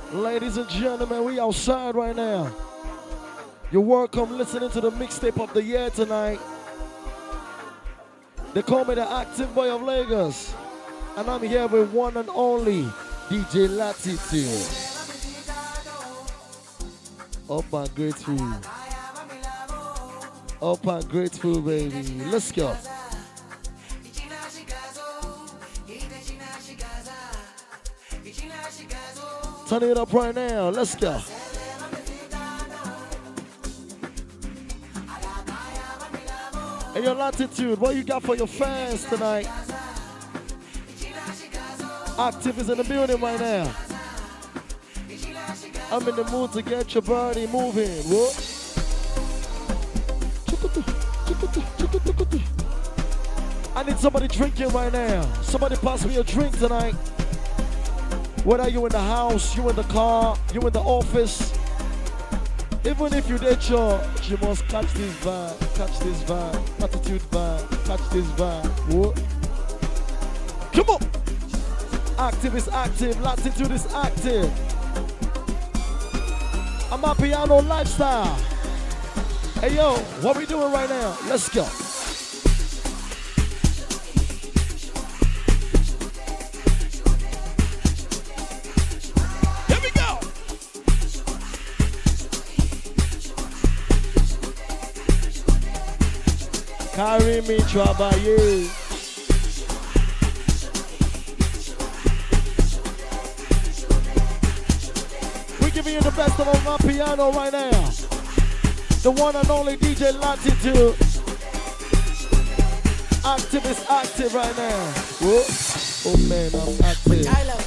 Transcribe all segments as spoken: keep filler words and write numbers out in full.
Ladies and gentlemen, we outside right now. You're welcome listening to the mixtape of the year tonight. They call me the active boy of Lagos. And I'm here with one and only D J Latitude. Up and grateful. Up and grateful, baby. Let's go. Turn it up right now. Let's go. And your Latitude, what you got for your fans tonight? Active is in the building right now. I'm in the mood to get your body moving. What? I need somebody drinking right now. Somebody pass me a drink tonight. Whether you in the house, you in the car, you in the office. Even if you did church, you must catch this vibe, catch this vibe, attitude vibe, catch this vibe. What? Come on! Active is active, Latitude is active. I'm a piano lifestyle. Hey yo, what we doing right now? Let's go. Carry me, travailler. We're giving you the best of my piano right now. The one and only D J Latitude. Active is active right now. Whoa. Oh man, I'm active. I love.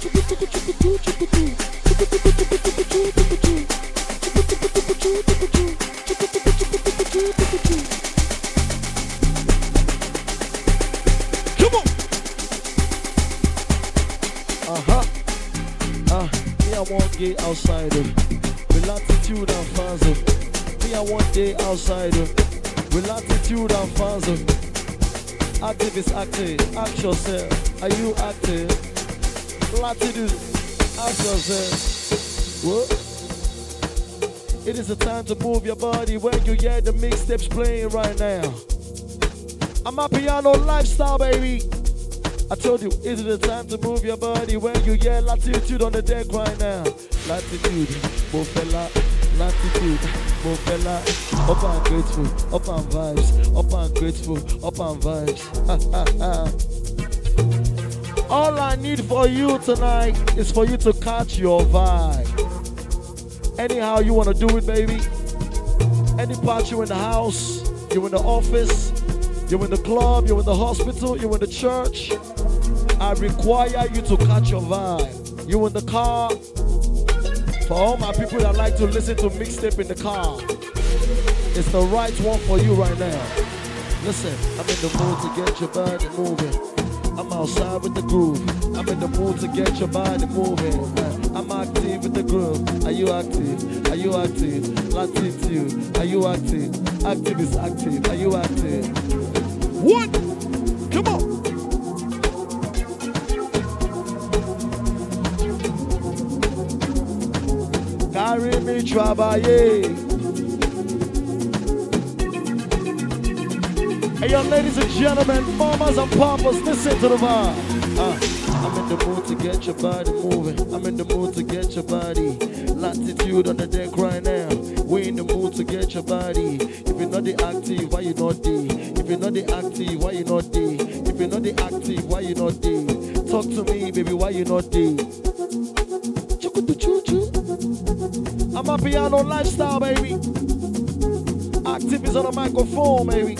Uh-huh. Uh, me I want gay outside of with Latitude and fans of. Me I want gay outside of with Latitude and fans of. Active is active. Ask yourself. Are you active? Latitude. Ask yourself. What? It is the time to move your body when you hear the mixtapes playing right now. I'm a piano lifestyle, baby. I told you, is it the time to move your body when you hear Latitude on the deck right now? Latitude, Mofella, Latitude, Mofella, up and grateful, up and vibes, up and grateful, up and vibes. All I need for you tonight is for you to catch your vibe. Anyhow you want to do it, baby. Any part you in the house, you in the office, you in the club, you in the hospital, you in the church. I require you to catch your vibe. You in the car. For all my people that like to listen to mixtape in the car, it's the right one for you right now. Listen, I'm in the mood to get your body moving. I'm outside with the groove. I'm in the mood to get your body moving. I'm active with the groove. Are you active? Are you active? Latitude. Are you active? Active is active. Are you active? What? Come on. Carry me, travailler. Hey, young ladies and gentlemen, mamas and papas, listen to the vibe. Uh, I'm in the mood to get your body moving. I'm in the mood to get your body. Latitude on the deck right now. We in the mood to get your body. If you're not the active, why you not D? If you're not the active, why you not D? If you're not the active, why you not D? Talk to me, baby, why you not D? I'm a piano lifestyle, baby. Active is on the microphone, baby.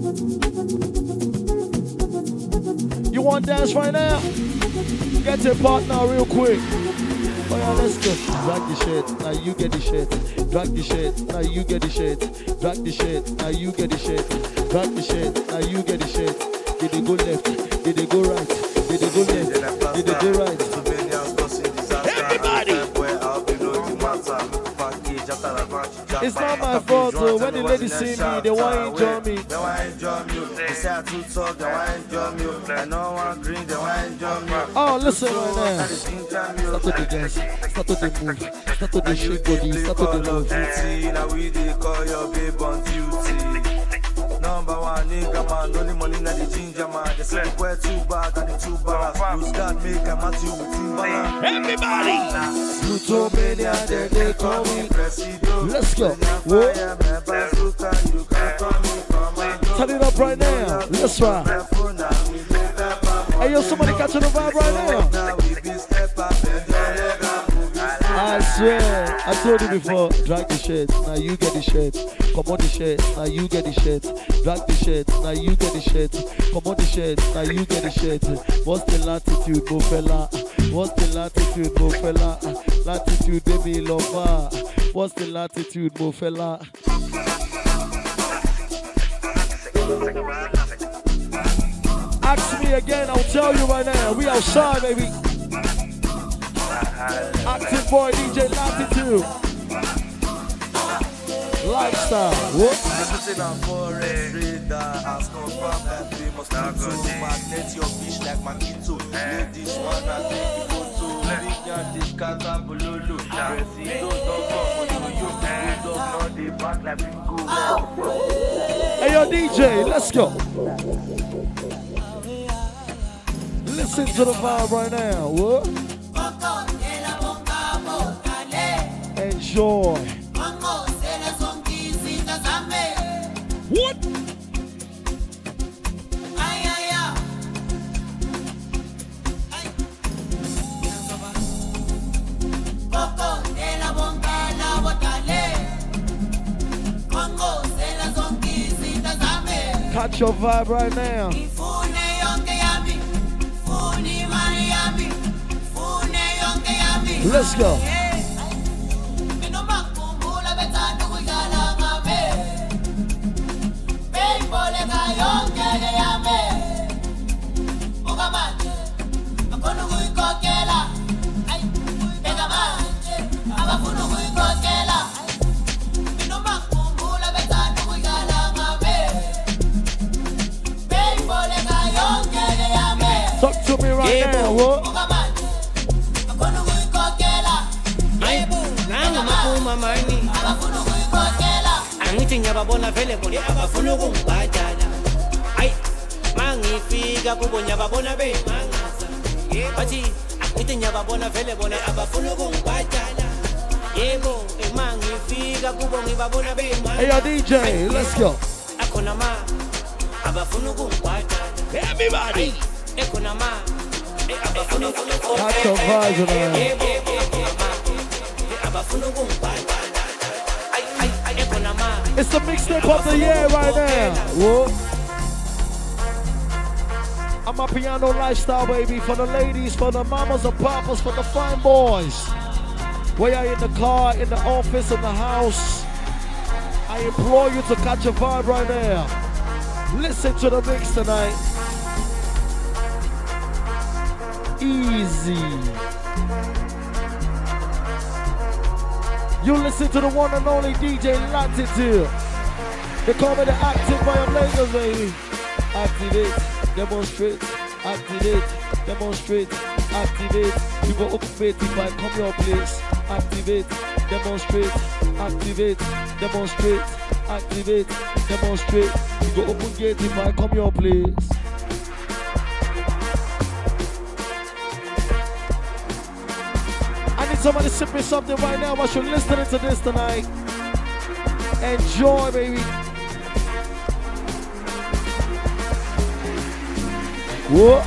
You want dance right now? Get your partner real quick. Oh yeah, let's go. Drag the shit, now you get the shit. Drag the shit, now you get the shit. Drag the shit, now you get the shit. Drag the shit, now you get the shit. Did they go left? Did they go right? Did they go left? Did they go right? Everybody! It's not my fault, though. When the ladies see me, they want to enjoy me. They want to enjoy me. They say I too talk, they want to enjoy me. I know one green, they want to enjoy me. Oh, listen right now. Start to the dance, start to the move, start to the shake body, start to the move. Now we they call your babe on duty. Number one nigga man, only money na the ginger man. They say we're too bad and the too bad. Use God make a match you with Timbaland. Everybody! Plutomania, they they call me Presido. Let's go. Whoa. Turn it up right now. Let's ride. Hey yo, somebody catching the vibe right now. I swear, I told you before, drag the shirt, now you get the shirt. Come on the shirt, now you get the shirt. Drag the shirt, now you get the shirt. Come on the shirt, now you get the shirt. What's the latitude, mo fella? What's the latitude, mo fella? Latitude, baby lover. What's the latitude, mo fella? Ask me again, I'll tell you right now. We outside, baby. Active boy D J Latitude. Lifestyle. What? Hey yo D J, let's go. Listen to the vibe right now. What? Enjoy. What? Catch your vibe right now. Let's go. Talk to me right yeah, now, what? Hey, yo, D J, let's go. Everybody. Catch your vibes tonight. It's the mixtape of the year right now. Whoa. I'm a piano lifestyle, baby. For the ladies, for the mamas and papas, for the fine boys. Where you're in the car, in the office, in the house, I implore you to catch a vibe right now. Listen to the mix tonight. Easy. You listen to the one and only D J Latitude. They call me the active violator, baby. Activate, demonstrate, activate, demonstrate, activate. You go open gate if I come your place. Activate, demonstrate, activate, demonstrate, activate, demonstrate. You go open gate if I come your place. Somebody sip me something right now while you're listening to this tonight. Enjoy, baby. Whoa.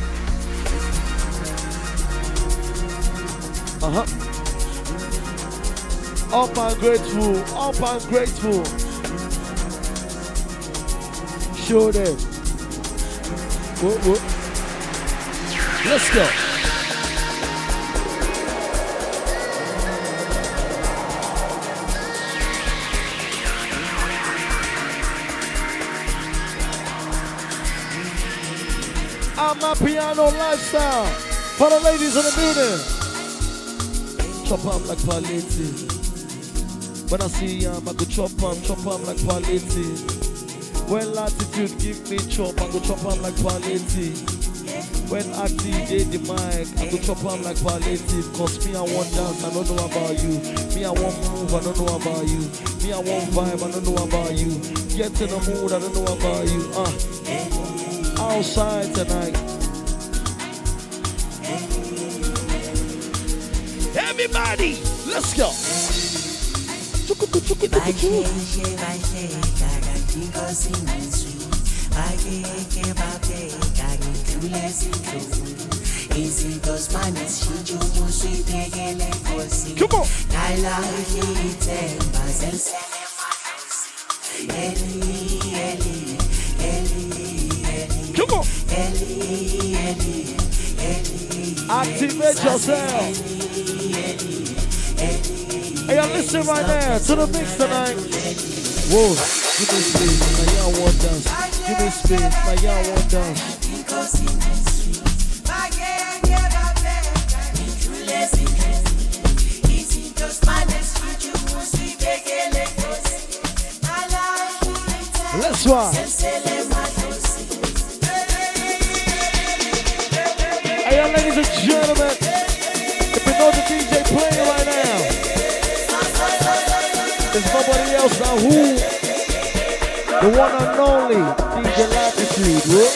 Uh-huh. Up and grateful. Up and grateful. Show them. Whoa, whoa. Let's go. I'm a piano lifestyle for the ladies in the building. Chop up like Paletti. When I see him, I go chop him, chop him like palliative. When latitude give me chop, I go chop him like palliative. When active did the mic, I go chop him like palliative. Cause me I want dance, I don't know about you. Me I want move, I don't know about you. Me I want vibe, I don't know about you. Get in the mood, I don't know about you. Uh, outside tonight. Everybody, let's go. Come on. Come on. Activate yourself. Hey, listen right now to the mix tonight. Whoa, give me space, now y'all want dance. Give me space, now y'all want dance. Let's rock. Hey, ladies and gentlemen, if you know the D J playing right now, there's nobody else now. Who? The one and only D J Latitude. What?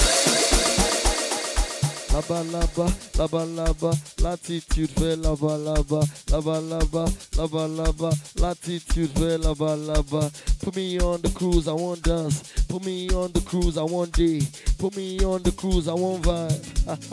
Laba laba, laba laba, latitude ve laba laba, laba laba, laba laba, latitude ve laba laba. Put me on the cruise, I want dance. Put me on the cruise, I want day. Put me on the cruise, I want vibe.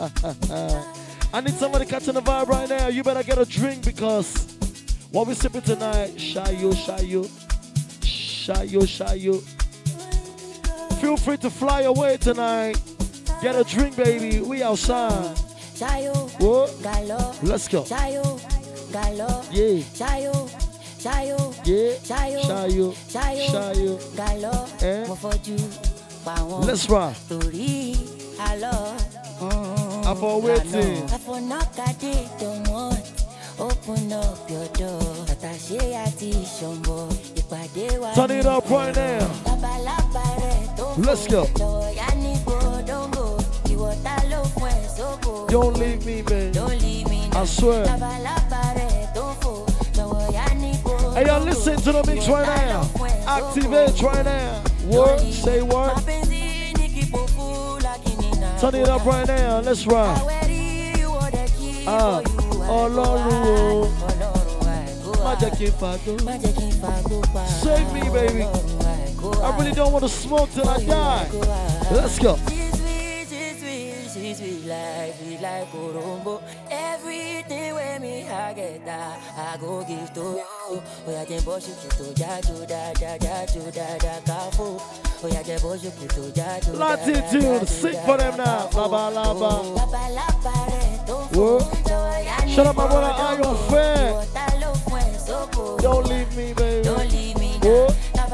I need somebody catching the vibe right now. You better get a drink because what we sipping tonight, shayo, shayo, shayo, shayo. Feel free to fly away tonight. Get a drink, baby. We outside. Shayo, what? Galo. Let's go. Shayo, galo. Yeah. Shayo, shayo. Yeah. Shayo, shayo, shayo, galo. Eh? Let's rock. I'm for waiting. I for knock at it, don't want. Open up your door. Turn it up right now. Let's go. Don't leave me, man. I swear. Hey, y'all listen to the mix right now. Activate right now. Word, say word. Turn it up right now. Let's rock. Ah, Ọlọ́run má jẹ́ kí n fàgbó. Save me, baby. I really don't want to smoke till I die. Let's go. Everything with me, I get that. I go give to you. Oh, yeah, then boss you to jaju da da da da da kafu. Oh, yeah, then boss you to jaju. Latitude, sing for them now. Laba laba. Whoa. Shut up, my brother. Are you fair? Don't leave me, baby. Don't leave me. Whoa.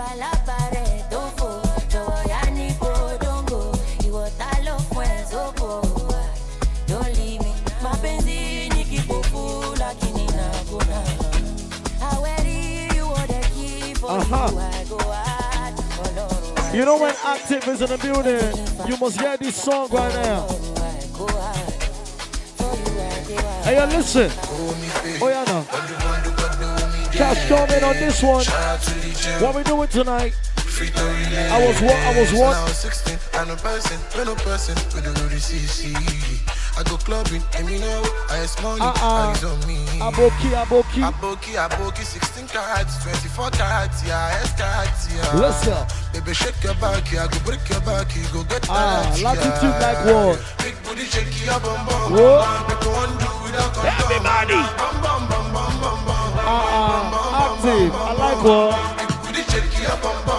Uh-huh. You know when Active is in the building, you must hear this song right now. Hey, you listen. Oh, yeah, no. Cash coming on this one. What we doing tonight? I was what? I was what? I'm a person, I'm a person, we don't know the C C. I go clubbing, and you know, I money, uh-uh. Eyes on me. Aboki, aboki. Aboki, aboki, sixteen carats, twenty-four carats, yeah, S carats, yeah. Let's go. Baby, shake your back, yeah, go break your back, you go get that. Ah, latitude like what? Big booty, shake your bum bum. What? Everybody. Ah, Active, I like what? Big booty, shake your bum bum.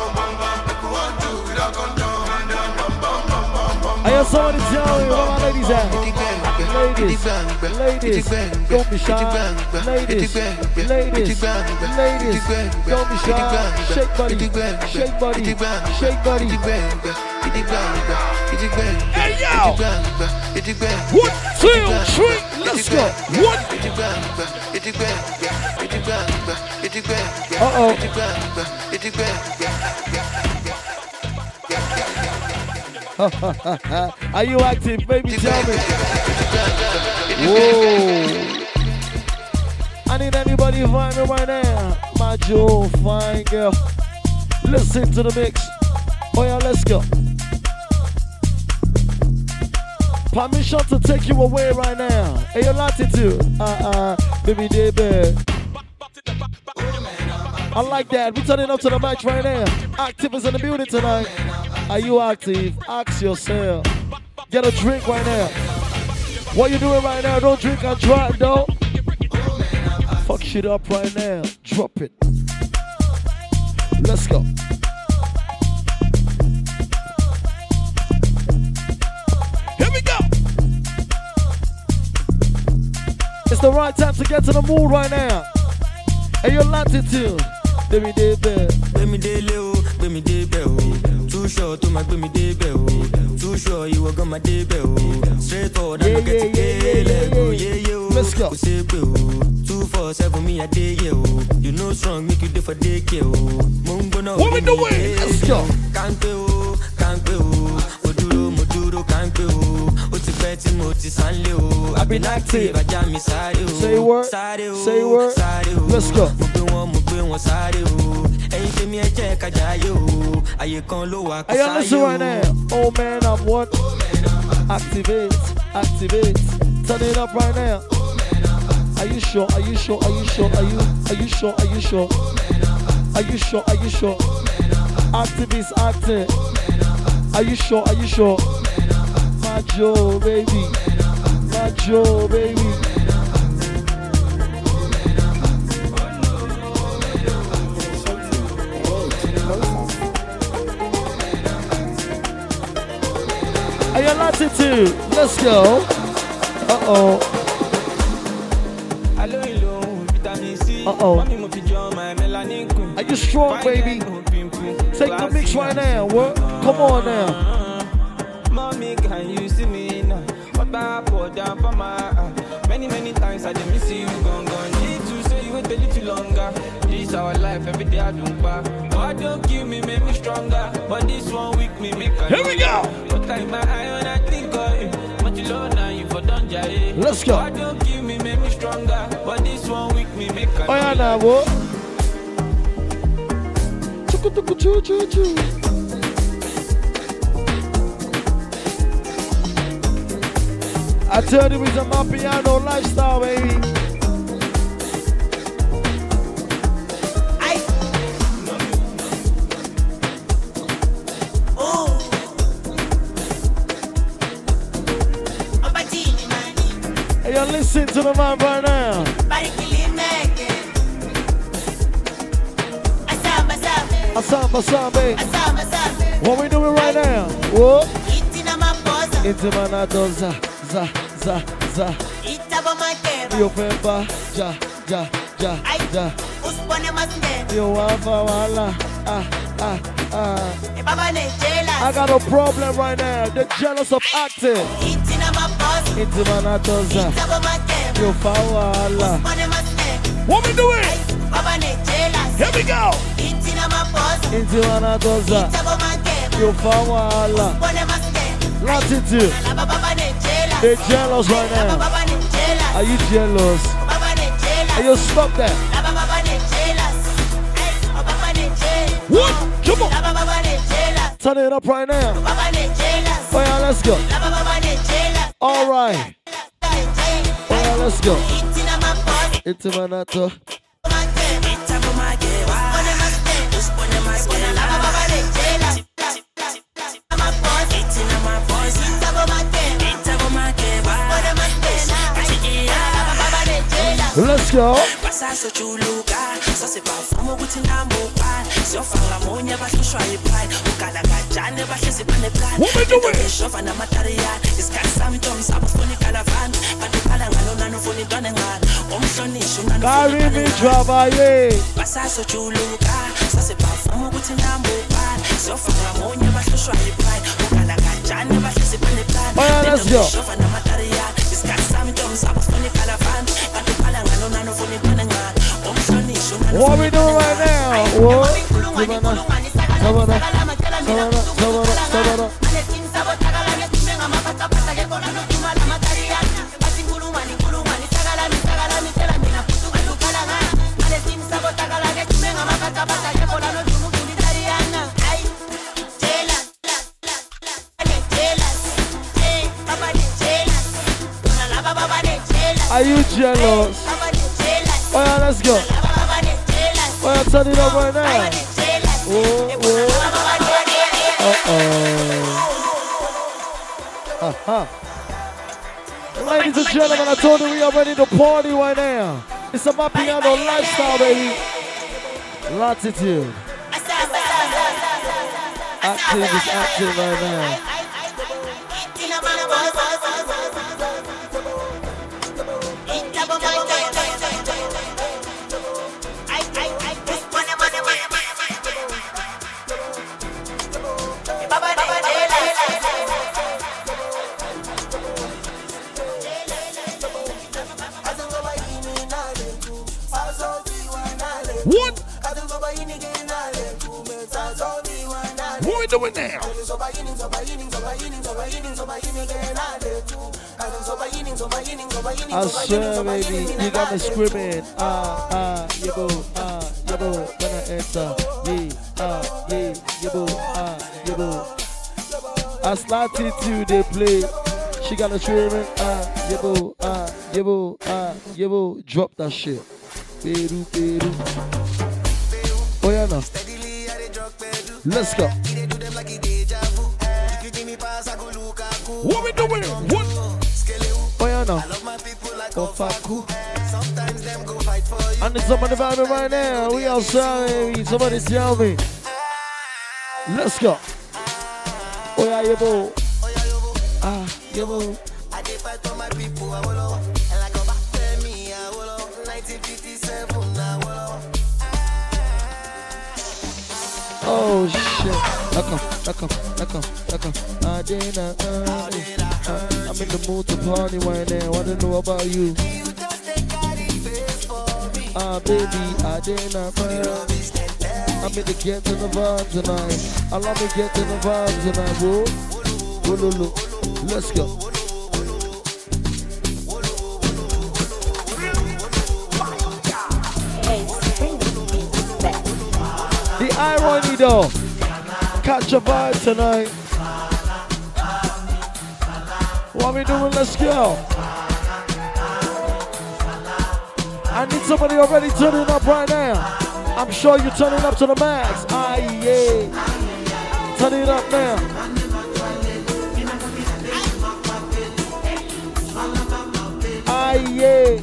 I hear somebody tell me where my ladies at. Ladies. Ladies, ladies, don't be shy. Ladies, ladies, ladies, don't be shy. Shake body, shake body, shake body. Hey yo! One, two, three, let's go. One. Uh oh. Are you active, baby? Tell me. Whoa. I need anybody find me right now. My Joe, fine girl. Listen to the mix. Oh yeah, let's go. Permission to take you away right now. Hey, your latitude. Uh-uh, baby, baby. I like that. We're turning up to the match right now. Active is in the building tonight. Are you active? Ask yourself. Get a drink right now. What you doing right now? Don't drink and drive, though. Fuck shit up right now. Drop it. Let's go. Here we go. It's the right time to get to the mood right now. And your latitude. Baby, baby. Baby, baby, baby, baby. Too short to my baby, baby. Too sure you were gonna my baby. Straight forward, I don't get to get yeah, yeah. Let's go. Two four seven me a day, yo. You know strong, make you do for day, yo. What we doing? Let's go. Can't go, can't go. Moduro, moduro, can't go. Oti beti, moti sanleo. I've been active. I jam me side, say word. Say word. Let's go. Are you listen right now? Oh man, I'm what? Activate, activate. Turn it up right now. Are you sure? Are you sure? Are you sure? Are you? Are you sure? Are you sure? Are you sure? Are you sure? Activists acting. Are you sure? Are you sure? My Joe, baby. My Joe, baby. Are you latitude? Let's go. Uh-oh. Uh-oh. Are you strong, baby? Take the mix right now. What? Come on now. Mommy, can you see me now? What I pour down for my many, many times I didn't miss you. Gone, gone. Need to say you wait a little longer. This our life, every day I do back. What don't kill me, make me stronger. But this one week me make a here we go. But like my eye when I think of you. But you low now, you for don't jay. Let's go. What don't kill me, make me stronger. But this one week me make a oh yeah, now what? Choo choo choo. I tell you, it's a Mapiano lifestyle, baby. Listen to the man right now. Asamba Sambe. What we doing right now? What? Into my nato za za za za. Yo pemba ja ja ja ja. Yo wafa wala ah ah ah. I got a problem right now. They're jealous of acting. Into my nato za. Yo fawala. What we doing? Here we go. Into my nato za. Yo fawala. Latitude. They're jealous right now. Are you jealous? Are you stop that? What? Come on. Turn it up right now. Oh yeah, let's go. All right. Oh yeah, let's go. Into my nato. Let's go. What we doing? Carry me travailler. Passa so chuluka, ça c'est pas femme ou tina mobile. So for la monya ba so shwa pride. Ukala kachani ba so pas ne plan. Oh yeah, let's go. Shofa na material. This got some jumps up for the caravan. But the palanga no nano for the pananga. Om shoni shona. What we doing right now? What? Savannah, Savannah, Savannah, Savannah, Savannah. Are you jealous? Oh yeah, let's go. Oh yeah, turn it up right now. Oh, oh. Uh-oh. Uh-huh. Ladies and gentlemen, I told you we are ready to party right now. It's a Mapiano lifestyle, baby. Latitude. Active is active right now. What? What we doing now? I swear, baby, you got me screaming. Ah, ah, yabo, ah, yabo, when I enter. Yeah, ah, yeah, yabo, ah, yabo. As Latitude they play, she got me screaming. Ah, yabo, ah, yabo, ah, yabo. Drop that shit. Peru, Peru. Oh yeah, no. Let's go. What we doing? What? Oh yeah, no. Oh fuck. I need somebody vibing right now. We outside, baby. Somebody tell me. Let's go. Oh yeah, yebo. Ah, yebo. I did fight for my people. I will. And like go back to me. I will. nineteen fifty-seven. I will. Oh shit. Knock off, knock off, knock off, knock off. I did not, uh, uh, I'm in the mood to party right now. I don't know about you. Ah, uh, baby, I did not mind. I'm in the get to the vibe tonight. I love me get to the vibe tonight, whoa. Whoa, whoa, whoa. Let's go. The irony though. Catch a vibe tonight. What we doing? Let's go. I need somebody already turning up right now. I'm sure you're turning up to the max. Ah, yeah. Turn it up now. Ah, yeah.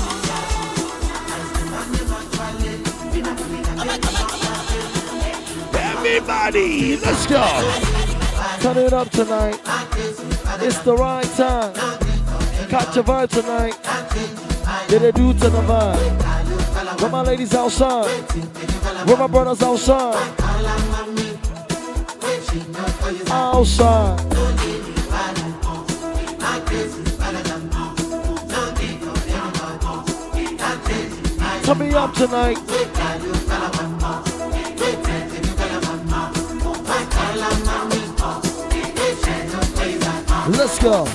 Everybody, let's go. Turn it up tonight. It's the right time. Catch a vibe tonight. Did they do to the vibe? Where my ladies outside? Where my brothers outside? Outside. Turn me up tonight. Let's go.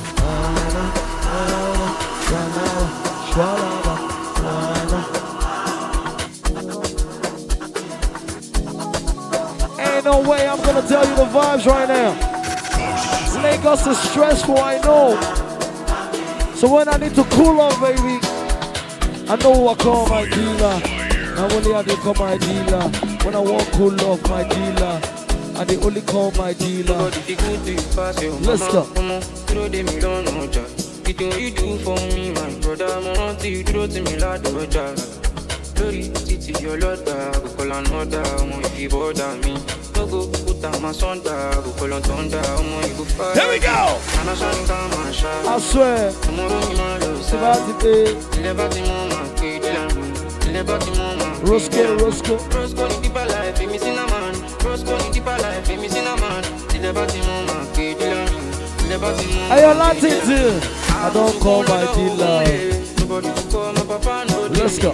Ain't no way I'm gonna tell you the vibes right now. Lagos is stressful, I know. So when I need to cool off, baby, I know who I call my dealer. I only have to call my dealer. When I want cool off, my dealer. I they only call my dealer. Let's go. You do for me, my brother. I you do to me like the Glory, city, your Lord, go call another. If you bother me, no go put down my son, go call on thunder. Here we go. I swear. Roscoe, Roscoe. Roscoe ni deeper life, me cinnamon. Roscoe ni deeper life, me cinnamon. Never see mama, never see mama. Hey, Latin too. I don't call my dealer. Let's go.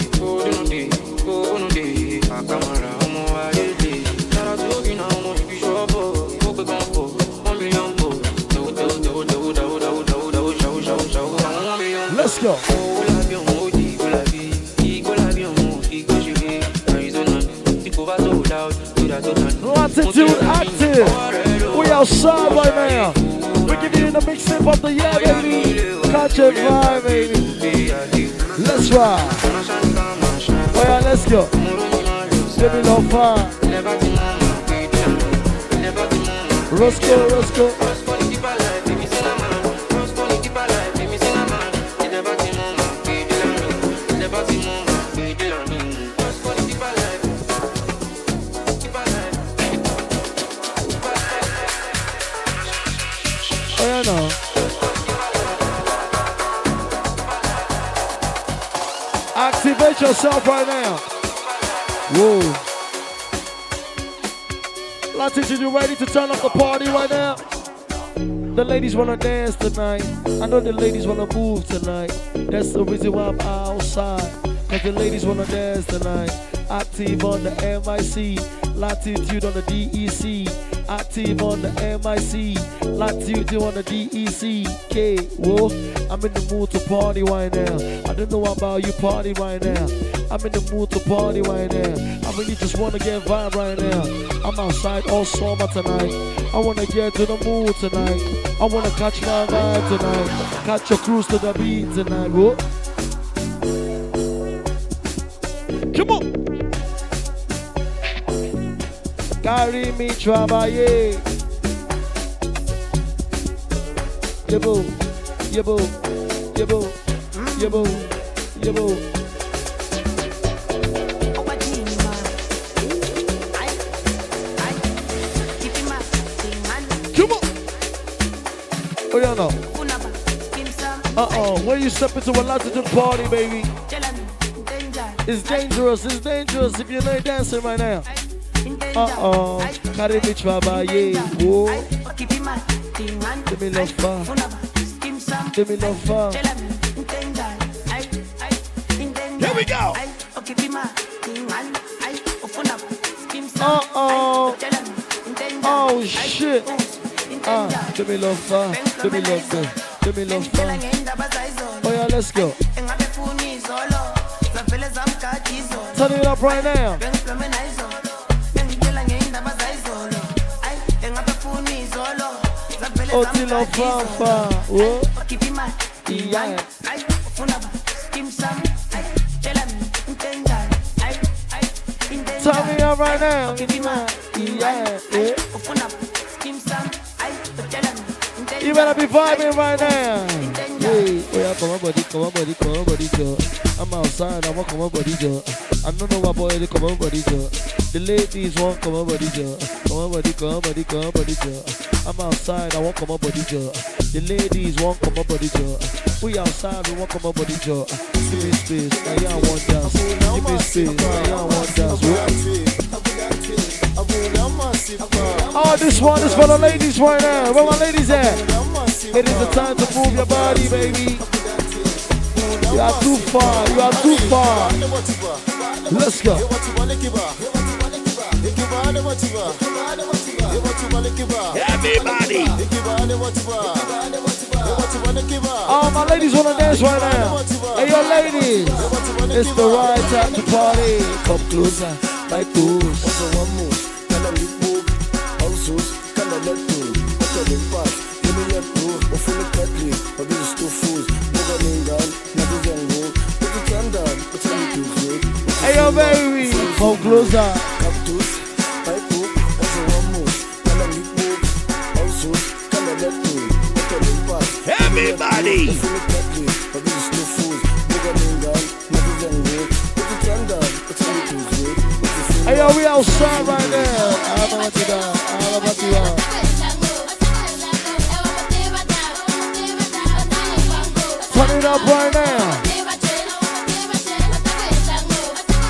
Let's go. Latitude active. We outside right now. We're giving you the mixtape of the year, baby. Catch a vibe, baby. Let's ride. Oh yeah, let's go. Give me no fun. Roscoe, Roscoe. Oh yeah, no. Activate yourself right now. Whoa. Latitude, you ready to turn up the party right now? The ladies wanna dance tonight. I know the ladies wanna move tonight. That's the reason why I'm outside. Cause the ladies wanna dance tonight. Active on the M I C. Latitude on the D E C. Active on the M I C. Latitude on the D E C. K, whoa. I'm in the mood to party right now. I don't know about you party right now. I'm in the mood to party right now. I really just wanna get vibe right now. I'm outside all summer tonight. I wanna get to the mood tonight. I wanna catch my vibe tonight. Catch your cruise to the beat tonight, whoa. Come on. Carry me travailler. Yebo, yebo, yebo, yebo, yebo. Come on. Oh yeah, no. Uh-oh, when you step into a Latitude party, baby, it's dangerous, it's dangerous if you're not dancing right now. Uh-oh, carry me travailler, whoa. Give me love far, give me love far. Here we go. Uh-oh, oh shit. Ah, give me love far, give me love good, give me love far. Oh yeah, let's go. Turn it up right now. Oh, till I'm far, far. Whoa. Yeah. Turn me up right now. Yeah. Yeah. You better be vibing right now. Hey, oh yeah, come on, buddy, come on, buddy, come on, buddy, girl. I'm outside, I want come on, buddy, girl. I don't know what boy, they come on, buddy, girl. The ladies want come on, buddy, girl. Come on, buddy, come on, buddy, come on, buddy, girl. I'm outside, I want come on, buddy, girl. The ladies want come on, buddy, girl. We outside, we want come on, buddy, girl. Give me space, now y'all want dance. Give me space, now y'all want dance. Oh, this one is for the ladies right now. Where my ladies at? It is the time to move your body, baby. You are too far, you are too far. Let's go. Everybody. Oh, my ladies want to dance right now. Hey, your ladies. It's the right time to party. Come closer, like this. Hey yo baby, come closer. Everybody. Hey yo, we outside right now. I don't know what you got. I don't know what you got. Turn it up right now.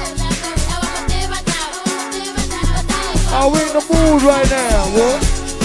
the mood right now, what?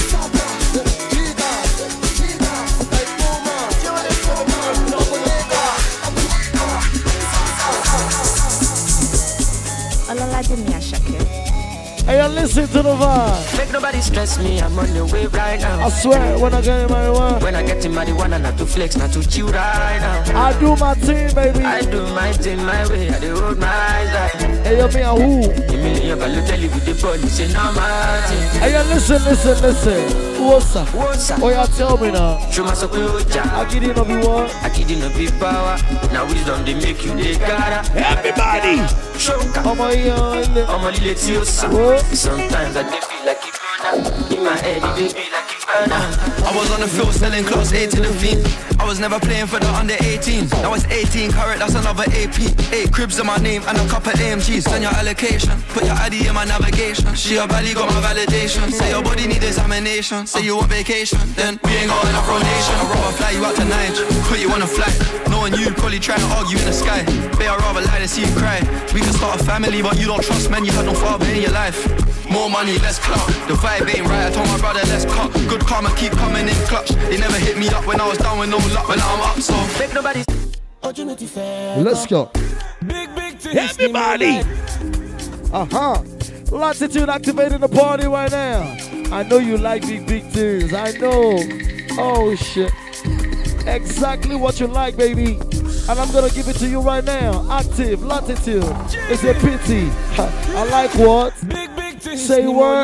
Hey, you listen to the vibe. Make nobody stress me, I'm on the way right now. I swear, when I get in marijuana, when I get in marijuana, not to flex, not to chill right now. I do my thing, baby. I do my thing my way, I do hold my eyes. Hey, you me a who? You mean you got to tell you with the body, say no my thing. Hey, you listen, listen, listen. What's up? What's up? Oh, you tell me now. Show my sokuja. I give you no be what? I give you no be power. Now wisdom they make you the cara. Everybody. Shoka. I'm a young. I'm a little yosa. Sometimes I feel like it burn. In my head it feel like it burn. I was on the field selling clothes, eight to the fiend. I was never playing for the under eighteen. Now it's eighteen carat, that's another A P. Eight cribs in my name and a couple A M Gs. Send your allocation, put your I D in my navigation. She your belly got my validation. Say your body need examination. Say you want vacation, then we ain't got enough rotation. I'd rather fly you out to Niger, put you on a flight. Knowing you probably trying to argue in the sky. Babe, I'd rather lie than see you cry. We can start a family, but you don't trust men. You had no father in your life. More money, less clout. The vibe ain't right. I told my brother, let's cut. Good karma keep coming in clutch. They never hit me up when I was down with no luck. But now I'm up, so make nobody. Let's go. Big, big things. Everybody. Uh-huh. Latitude activating the party right now. I know you like big, big things. I know. Oh, shit. Exactly what you like, baby. And I'm going to give it to you right now. Active, latitude. It's a pity. I like what? Big, big things. Say what?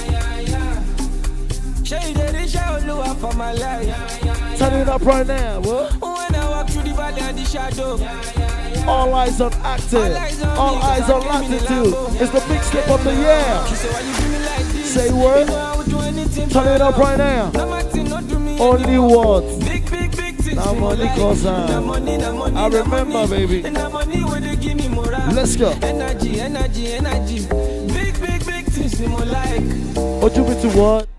Turn it up right now. What? When I walk through the valley and the shadow. All eyes on active. All eyes on latitude. It's the big slip of the year. Say what? Turn it up right now. Only what? Now money cause I remember, baby. Let's go. Energy, energy, energy. Big, big, big things in my life. What you mean to what?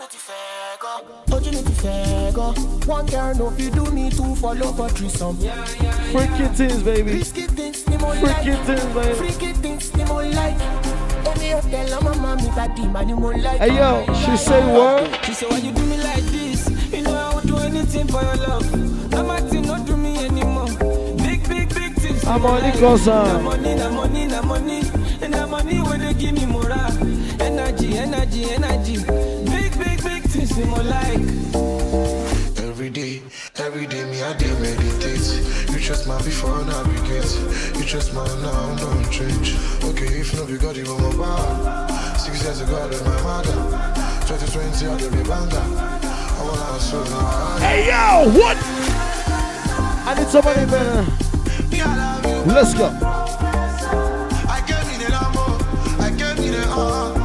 One girl know if you do me two follow for threesome. Freaking things, baby. Freaking things, baby. Freaking things, me more like. Only you tell my mommy that the man you more like. Hey yo, she say what? She say why you do me like this? You know I would do anything for your love. No matter not do me anymore. Big, big, big things. I'm only cause na money, na money, na money, and na money when they give me more energy, energy, energy. Big, big, big things me more like. Every day, every day me I dey meditate. You trust my before navigate. You trust my now don't change. Okay, if no be God you my bar. Six years ago I left my mother. twenty twenty I dey banga. I wanna so now. Hey yo, what? I need somebody man. Let's go. I gave me the number. I gave me the uh.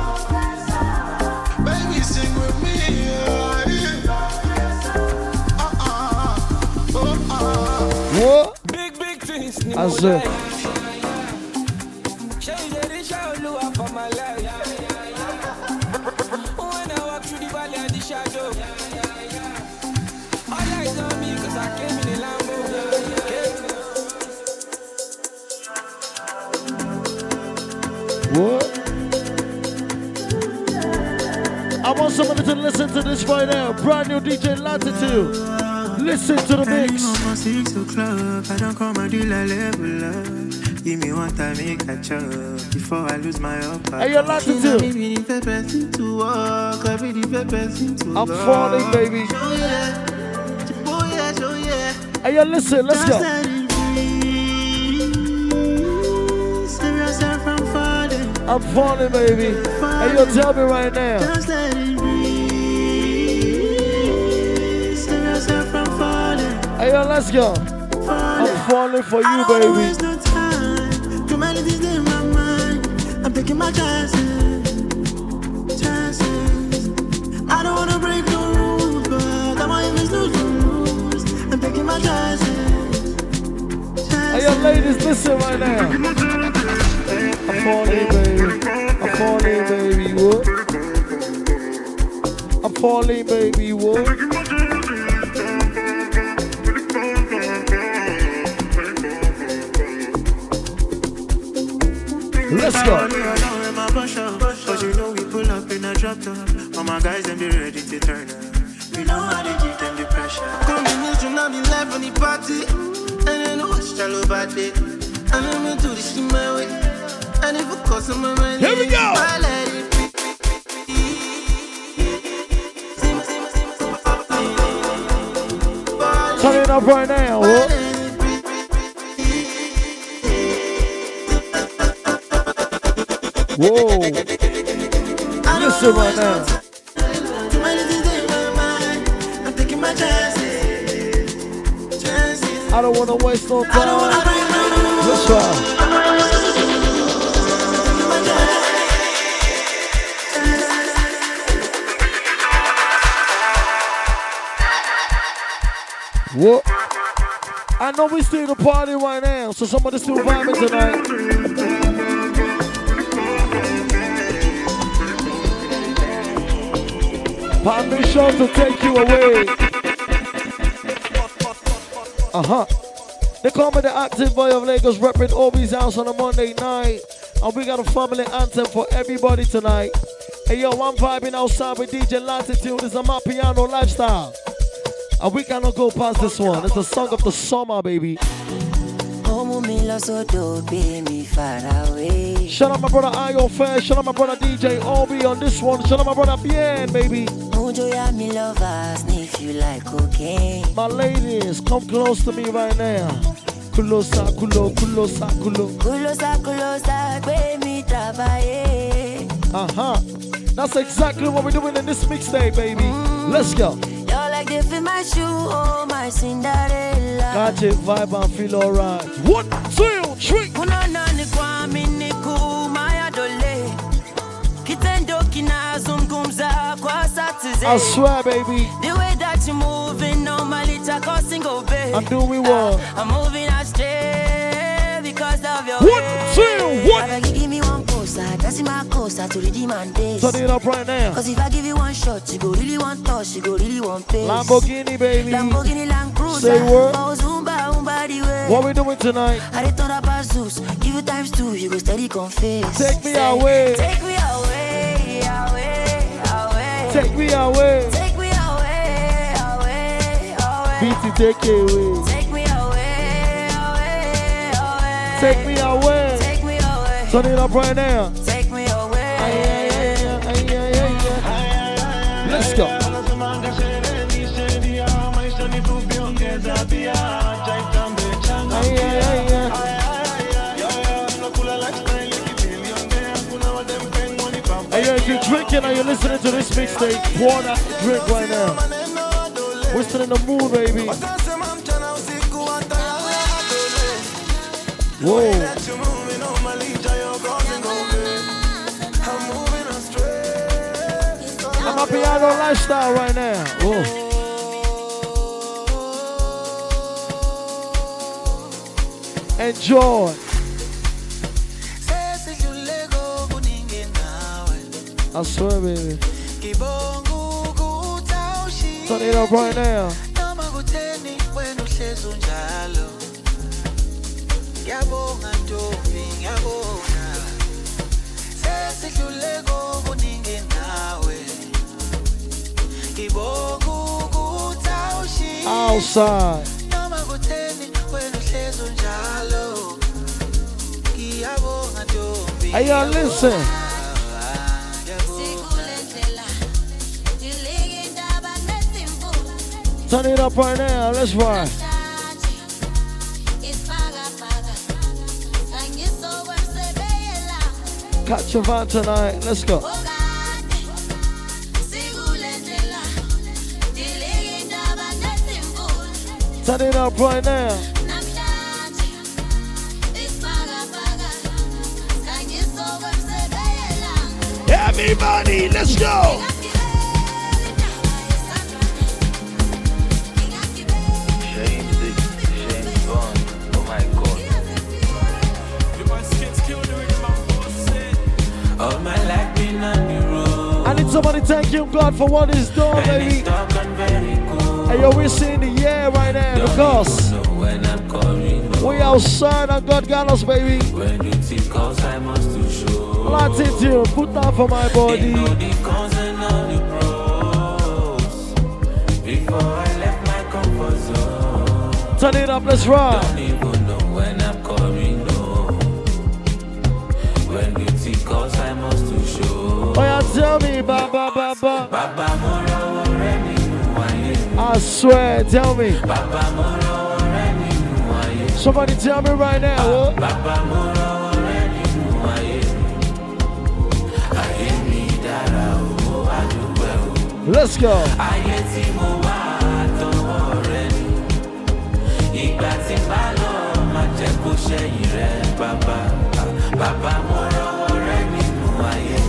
Baby sing with me. What? Big, big things. I said. For my life. When I walk through the valley and the shadow. All eyes on me cause I came in the Lambo. What? I want somebody to listen to this right now. Brand new D J Latitude. Listen to the mix. Six o'clock, I don't call my dealer level up. Give me one time, make a chop before I lose my upper. Hey, your Latitude. I'm falling, baby. Hey, yo, listen, let's go. I'm falling, baby. Hey, yo, tell me right now. Just let it breathe. Save yourself from falling. Hey, yo, let's go. I'm falling for you, baby. No time. Too many things in my mind. I'm taking my chances. Chances. I don't wanna break no rules, but I want to lose the rules. I'm taking my chances. Chances. Hey, yo, ladies, listen right now. I'm falling, baby. I'm falling, baby. What? I'm falling, baby. What? Let's go. But you know we pull up in a top top. All my guys, them be ready to turn up. You know how they give them the pressure. Combination of the life on the party. And I know it's shallow bad day. And I'm into this in my way. And if it costs my money, here we go. I let it be. Turn it up right now. What? Whoa. Listen right now. I'm taking my chances. I don't want to waste no time. Let's try. What? I know we still in the party right now, so somebody still vibing tonight. Permission to take you away. Uh-huh. They call me the active boy of Lagos, repping Obi's house on a Monday night. And we got a family anthem for everybody tonight. Hey yo, I'm vibing outside with D J Latitude. It's a my piano lifestyle. And we cannot go past this one. It's the song of the summer, baby. Shout out my brother Ayo Fair. Shout out my brother D J Obi on this one. Shout out my brother Bien, baby. My ladies, come close to me right now. Kulosa, kulo, kulosa, kulo. Kulosa, kulosa, baby, trabaye. Uh-huh. That's exactly what we're doing in this mixtape, baby. Mm. Let's go. You're like the fit my shoe, oh my Cinderella. Got it, vibe and feel alright. One, two, three. I swear, baby. The way that you're moving, normally it's causing go big. I'm doing what? I'm moving astray because of your one, two, one. If I give me one poster, that's in my coaster to the demand days. Turn it up right now. Cause if I give you one shot, you go really want touch, you go really want pace. Lamborghini, baby. Lamborghini Land Cruiser. Say what? Oh, Zumba, Umba, the way. What we doing tonight? I did turn up as Zeus. Give you times two, you go steady confess. Take me Say, away. Take me away, away, away. Take me away. Take me away, away, away. B T, take it away. Take me away, away, away. Take me away. Take me away. Turn it up right now. Take me away. Aye, aye, aye, aye, aye, aye. Let's go. Hey, yo, if you're drinking and you're listening to this mixtape, pour that drink right now. We're still in the mood, baby. Whoa. I'm a piano lifestyle right now. Whoa. Enjoy. I swear, baby. Turn it up right now. Outside. Hey, y'all, listen. Turn it up right now. Let's ride. Catch your vibe tonight. Let's go. Turn it up right now. Everybody, let's go. I need somebody thank you, God, for what He's done, baby. Hey, yo, we're seeing the year right now because we outside. outside and God got us, baby. When you think cause I must to show. All I take you, put that for my body. You know the cons and all the pros. Before I left my comfort zone. Turn it up, let's rock. Don't even know when I'm coming home. When you think cause I must to show. Oh yeah, tell me, ba ba ba ba. Baba Moro already knew I I swear, tell me. Baba Moro already knew I Somebody tell me right now. Oh. Baba Moro already knew I I hate me that I do well. Let's go. I hate him don't already. Igba ti ba lo ma je ko seyin re baba. Baba Moro already knew I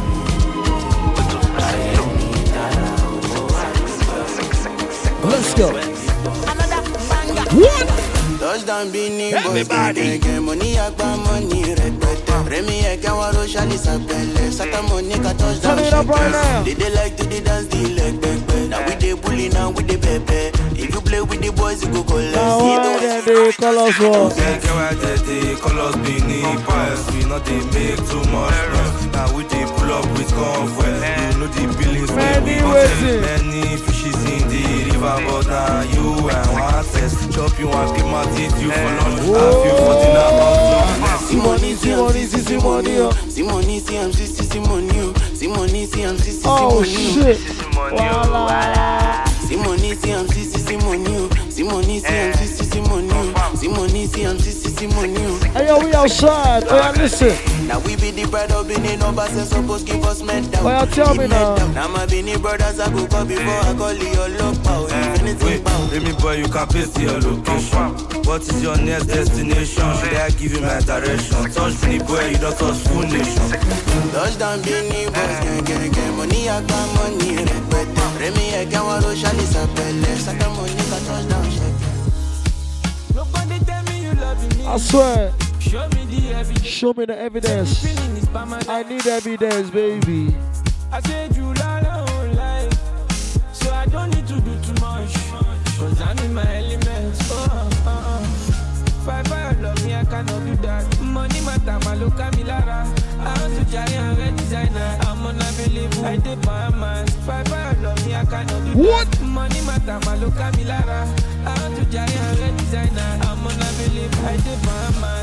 Let's go. What? Touchdown Bini boys, get money, agba money, red better. Remy Ekawaro Shali Sapele, Sata Monica touchdown. Turn it up right now. They they like to the dance, the leg back. Now we the bully, now we the pepe. If you play with the boys, you go collect. Now why then they call us what? Get why they call us Bini boys. We not they make too much noise. Now we they pull up with convoy. You know the billings where we waiting. Many fishes in the river, but now you and one test. Chop you and keep my teeth you for lunch. Have you for dinner? Simoni, Simoni, Simoni, Simoni, Simoni, Simoni, Simoni, Simoni, Oh shit. Voila. Simoni, Simoni, Simoni, Simoni, Simoni, Simoni, Simoni, Simoni. Hey yo, we outside. Oh yeah, listen. Now we be the bride of Bini numbers and supposed give us medal. Oh yeah, tell me now. Now my Bini brothers I go call before I call your look power. Anything power. Baby boy, you can paste your location. What is your next destination? Should I give you my direction? Touch Bini boy, you don't touch full nation. Touchdown Bini boys, gang gang gang. Money I got money, red better. Remy Ekawaro Shali Sapele, Sata Monica touchdown shake. Nobody tell me you love me. I swear. Show me the evidence. Show me the evidence. I need evidence, baby. I said you lie, don't lie. So I don't need to do too much. Cause I'm in my element. Oh, uh, uh. Five, five, love me, I cannot do that. Money matter, my look at me, Lara. I want to giant red designer. I'm unavailable. I did my man. Five, five, love me, I cannot do what? that. Money matter, my look at me, Lara. I want to giant red designer. I'm unavailable. I did my man.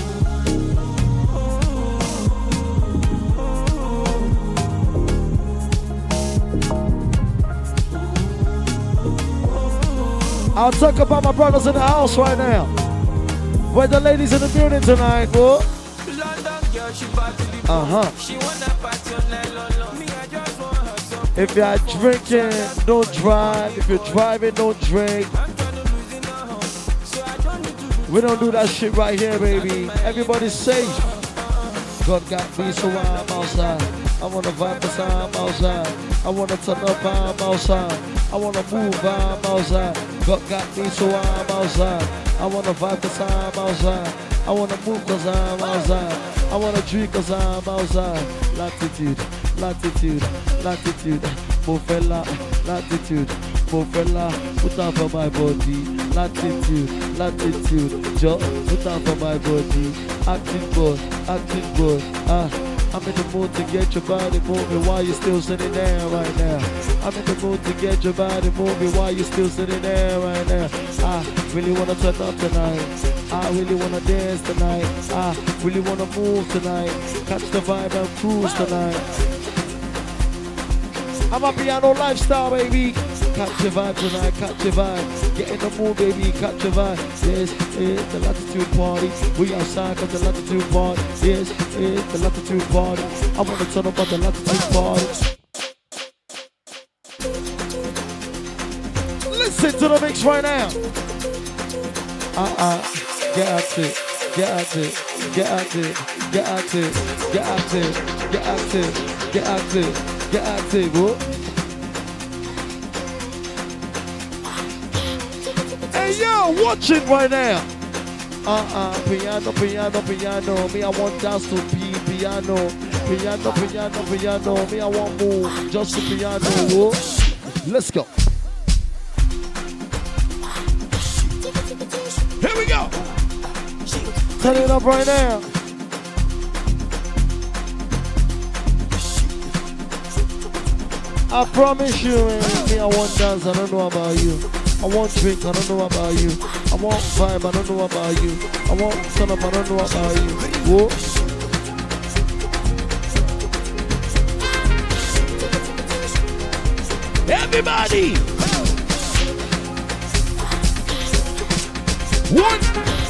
I'll talk about my brothers in the house right now. Where the ladies in the building tonight, boy. Uh-huh. If you are drinking, don't drive. If you're driving, don't drink. We don't do that shit right here, baby. Everybody's safe. God got me, so I'm outside. I wanna vibe cause I'm outside. I wanna turn up, I'm outside. I wanna move, I'm outside. God got me, so I'm outside. I wanna vibe cause I'm outside. I wanna move cause I'm outside. I wanna drink cause I'm outside. Latitude, latitude, latitude. Mofella, latitude, Mofella. Put on for my body. Latitude, latitude. Just put on for my body. Acting good, acting good. Ah. I'm in the mood to get your body moving while you're still sitting there right now. I'm in the mood to get your body moving while you're still sitting there right now. I really wanna turn up tonight. I really wanna dance tonight. I really wanna move tonight. Catch the vibe and cruise tonight. I'm a piano lifestyle, baby. Catch your vibe tonight, catch your vibe. Get in the mood, baby, catch your vibe. Yes, it's the Latitude party. We outside cause the Latitude party. Yes, it's the Latitude party. I wanna turn up on the Latitude party. Listen to the mix right now. Uh-uh, get out it, get out it, get out it, get out it, get out it, get out it, get out it, get out it, bro. Hey yo, watch it right now. Uh-uh, piano, piano, piano. Me, I want dance to be piano. Piano, piano, piano. Me, I want move just to piano. Whoa. Let's go. Here we go. Turn it up right now. I promise you, man, me, I want dance, I don't know about you. I want drink, I don't know about you. I want vibe, I don't know about you. I want turn up, I don't know about you. Whoa. Everybody! One!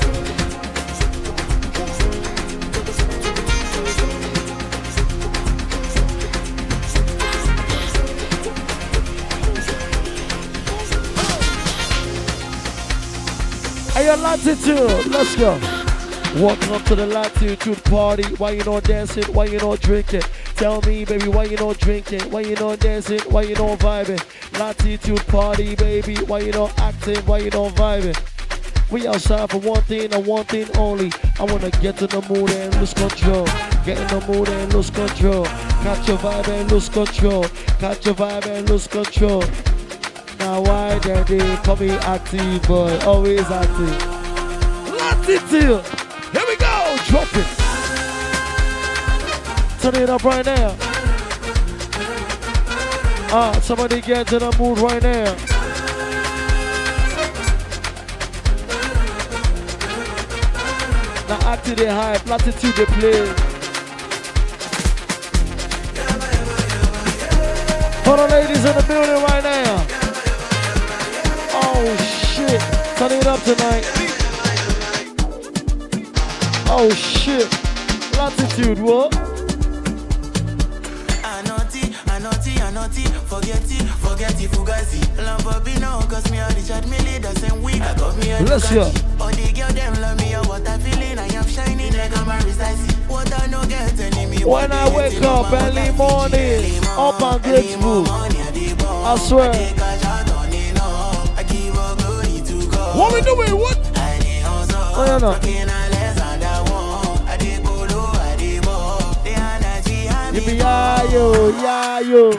Hey, your Latitude, let's go. Walking up to the Latitude party. Why you not dancing? Why you not drinking? Tell me, baby, why you not drinking? Why you not dancing? Why you not vibing? Latitude party, baby. Why you not acting? Why you not vibing? We outside for one thing and one thing only. I wanna get in the mood and lose control. Get in the mood and lose control. Catch your vibe and lose control. Catch your vibe and lose control. Now why did they call me active boy? Always active. Latitude. Here we go. Drop it. Turn it up right now. Ah, somebody get in the mood right now. Now active they hype, Latitude they play. For the ladies in the building right now. Oh shit, turn it up tonight. Oh shit, Latitude, what? Anoti, Anoti, Anoti, forget it, forget it, Fugazi. Lamborghini, cause me a Richard Mille, the same week. I got me a Let's go. All the girls them love me, what I feeling, I am shining, they come and recite. What I know get enemy. When I wake up early morning, up and grateful, I swear. What we doing? What? Oh, yeah, no. Yippee ya yo, ya yo.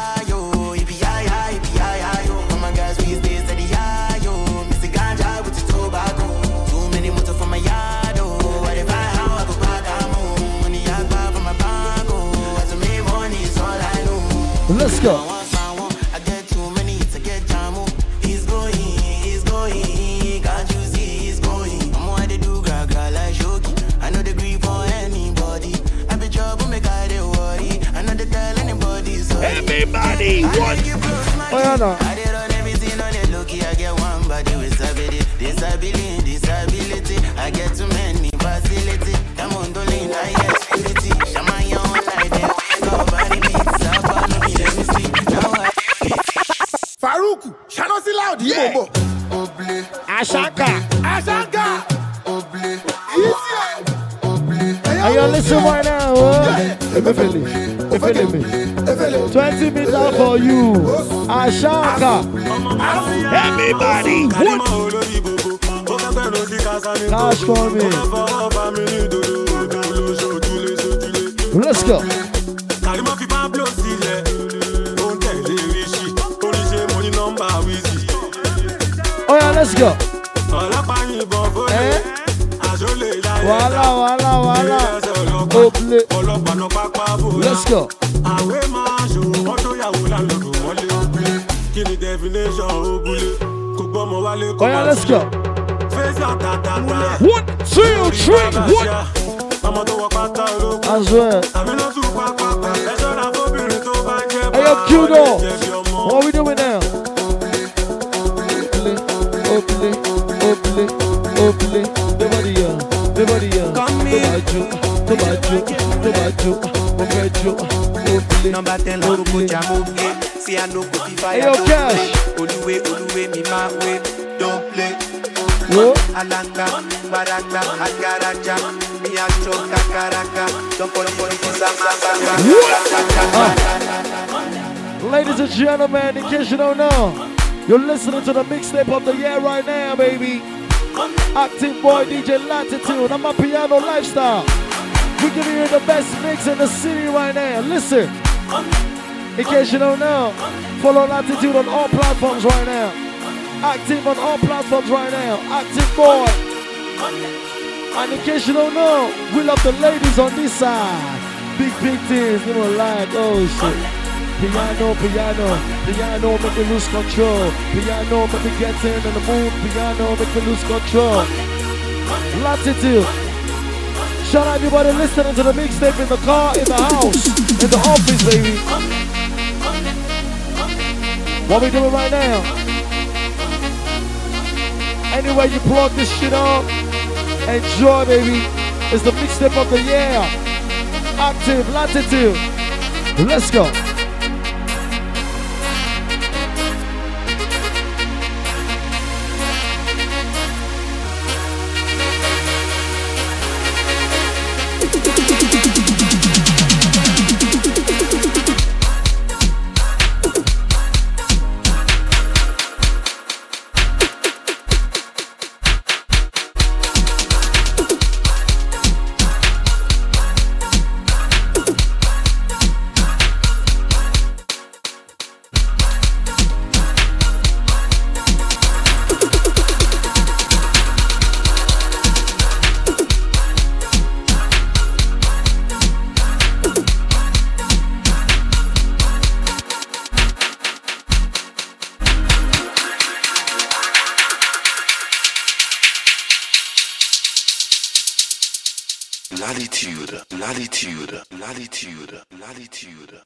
Let's go. Everybody, what? Oh, yeah, no. I did on everything on the look, I get one body with disability, disability, disability. I get too many facility. Come on, don't lean, I get facility. Shama your own life, then we go body beats. I follow me, let me see. Now I Faruku, Shano si loud, yeah. Oble, Ashaka, Ashaka, Oble, easy. Are you listening right now? Efele, Efele, twenty meters for you. Ashaka. Everybody, what? Cash for me. Let's go. Oh yeah, let's go. Eh? Wala, wala, wala. Oble. Let's go. Oh yeah, let's go. One, two, three, one. As well. Hey, yo, Kudo. What are we doing now? Oble, oble, oble, oble. Everybody, uh, everybody, uh, come here. Tomato, tomato, tomato, tomato. Number ten, Loco Jamoke. See, I know go be fire. Hey, yo, Cash. Oluwe, Oluwe, me my way. Don't play. What? Alanga, Baraka, Agaraja. Me a choka, Karaka. Don't call for the Ladies and gentlemen, in case you don't know, you're listening to the mixtape of the year right now, baby. Active Boy D J Latitude, I'm a piano lifestyle. We're giving you the best mix in the city right now. Listen, in case you don't know, follow Latitude on all platforms right now. Active on all platforms right now. Active Boy. And in case you don't know, we love the ladies on this side. Big, big things, you know, like, oh shit. Piano, piano, piano, make me lose control. Piano, make me get in on the mood. Piano, make me lose control. Latitude. Shout out everybody listening to the mixtape in the car, in the house, in the office, baby. What we doing right now? Anyway, you plug this shit up. Enjoy, baby. It's the mixtape of the year. Active, Latitude. Let's go. Latitude, latitude, latitude, latitude.